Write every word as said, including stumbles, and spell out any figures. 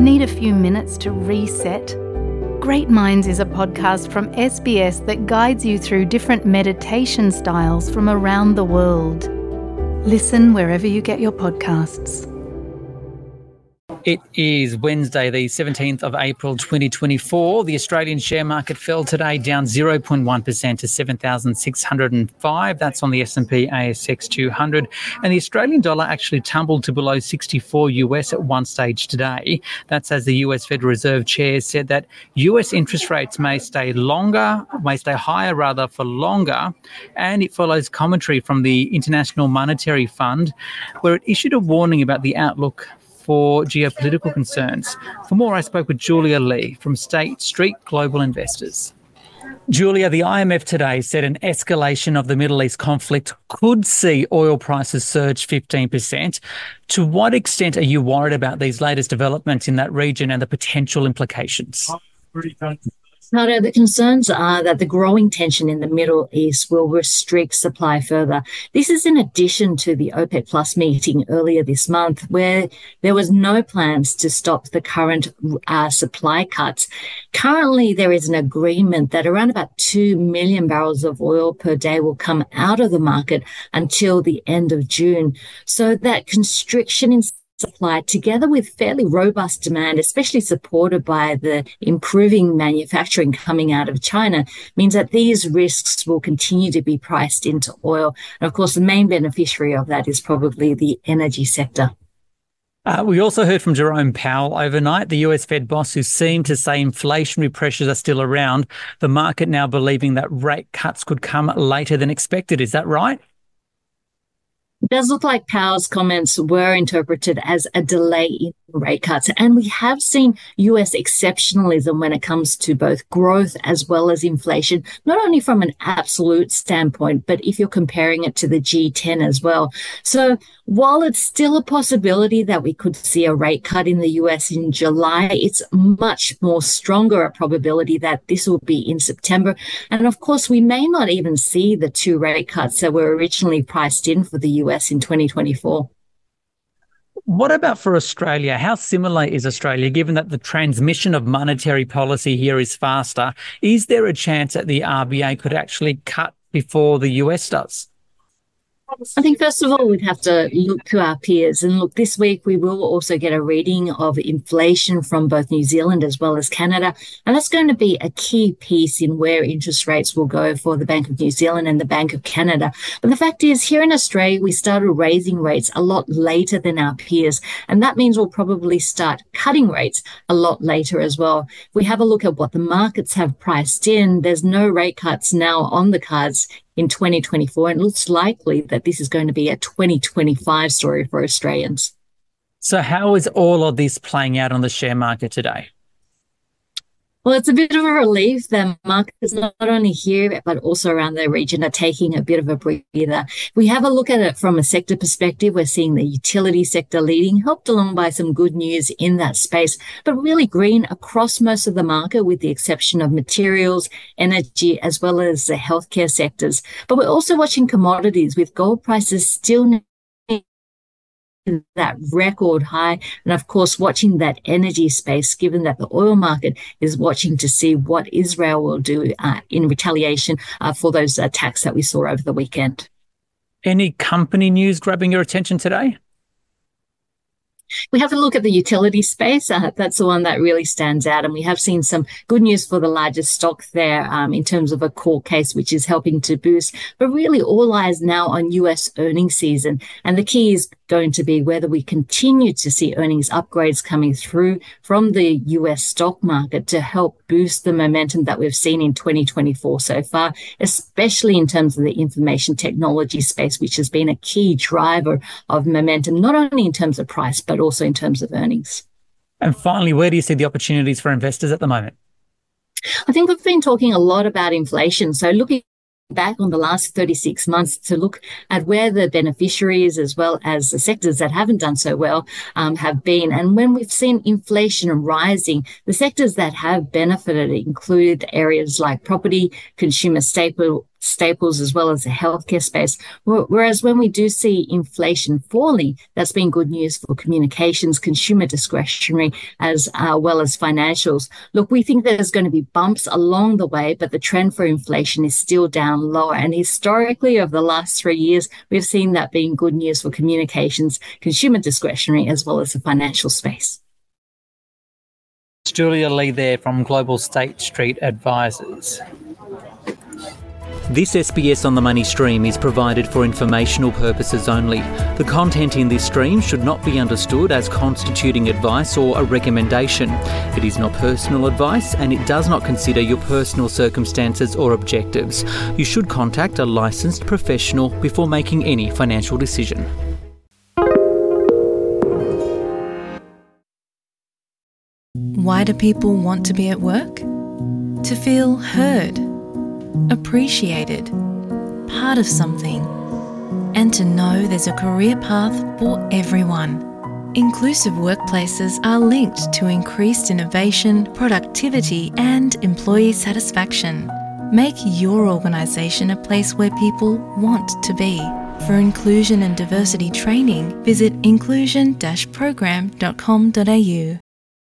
Need a few minutes to reset? Great Minds is a podcast from S B S that guides you through different meditation styles from around the world. Listen wherever you get your podcasts. It is Wednesday, the seventeenth of April, twenty twenty-four. The Australian share market fell today, down zero point one percent to seven thousand six hundred five. That's on the S and P A S X two hundred. And the Australian dollar actually tumbled to below sixty-four U S at one stage today. That's as the U S Federal Reserve Chair said that U S interest rates may stay longer, may stay higher rather for longer. And it follows commentary from the International Monetary Fund, where it issued a warning about the outlook for geopolitical concerns. For more, I spoke with Julia Lee from State Street Global Investors. Julia, the I M F today said an escalation of the Middle East conflict could see oil prices surge fifteen percent. To what extent are you worried about these latest developments in that region and the potential implications? Ricardo, the concerns are that the growing tension in the Middle East will restrict supply further. This is in addition to the OPEC Plus meeting earlier this month, where there was no plans to stop the current uh, supply cuts. Currently, there is an agreement that around about two million barrels of oil per day will come out of the market until the end of June. So that constriction in supply, together with fairly robust demand, especially supported by the improving manufacturing coming out of China, means that these risks will continue to be priced into oil. And of course, the main beneficiary of that is probably the energy sector. Uh, we also heard from Jerome Powell overnight, the U S Fed boss, who seemed to say inflationary pressures are still around. The market now believing that rate cuts could come later than expected. Is that right? It does look like Powell's comments were interpreted as a delay in rate cuts. And we have seen U S exceptionalism when it comes to both growth as well as inflation, not only from an absolute standpoint, but if you're comparing it to the G ten as well. So while it's still a possibility that we could see a rate cut in the U S in July, it's much more stronger a probability that this will be in September. And of course, we may not even see the two rate cuts that were originally priced in for the U S in twenty twenty-four. What about for Australia? How similar is Australia, given that the transmission of monetary policy here is faster? Is there a chance that the R B A could actually cut before the U S does? I think, first of all, we'd have to look to our peers. And look, this week we will also get a reading of inflation from both New Zealand as well as Canada. And that's going to be a key piece in where interest rates will go for the Bank of New Zealand and the Bank of Canada. But the fact is, here in Australia, we started raising rates a lot later than our peers. And that means we'll probably start cutting rates a lot later as well. If we have a look at what the markets have priced in, there's no rate cuts now on the cards in twenty twenty-four, and it looks likely that this is going to be a twenty twenty-five story for Australians. So how is all of this playing out on the share market today? Well, it's a bit of a relief that markets not only here, but also around the region are taking a bit of a breather. We have a look at it from a sector perspective. We're seeing the utility sector leading, helped along by some good news in that space, but really green across most of the market with the exception of materials, energy, as well as the healthcare sectors. But we're also watching commodities with gold prices still that record high, and of course watching that energy space, given that the oil market is watching to see what Israel will do uh, in retaliation uh, for those attacks that we saw over the weekend. Any company news grabbing your attention today? We have to look at the utility space. Uh, that's the one that really stands out. And we have seen some good news for the largest stock there um, in terms of a court case, which is helping to boost. But really all eyes now on U S earnings season. And the key is going to be whether we continue to see earnings upgrades coming through from the U S stock market to help boost the momentum that we've seen in twenty twenty-four so far, especially in terms of the information technology space, which has been a key driver of momentum, not only in terms of price, but also in terms of earnings. And finally, where do you see the opportunities for investors at the moment? I think we've been talking a lot about inflation. So looking back on the last thirty-six months to look at where the beneficiaries as well as the sectors that haven't done so well um, have been. And when we've seen inflation rising, the sectors that have benefited include areas like property, consumer staple staples as well as the healthcare space. Whereas when we do see inflation falling, that's been good news for communications, consumer discretionary, as uh, well as financials. Look, we think there's going to be bumps along the way, but the trend for inflation is still down lower. And historically, over the last three years, we've seen that being good news for communications, consumer discretionary, as well as the financial space. Julia Lee there from Global State Street Advisors. This S B S On The Money stream is provided for informational purposes only. The content in this stream should not be understood as constituting advice or a recommendation. It is not personal advice and it does not consider your personal circumstances or objectives. You should contact a licensed professional before making any financial decision. Why do people want to be at work? To feel heard, appreciated, part of something, and to know there's a career path for everyone. Inclusive workplaces are linked to increased innovation, productivity, and employee satisfaction. Make your organisation a place where people want to be. For inclusion and diversity training, visit inclusion dash program dot com dot a u.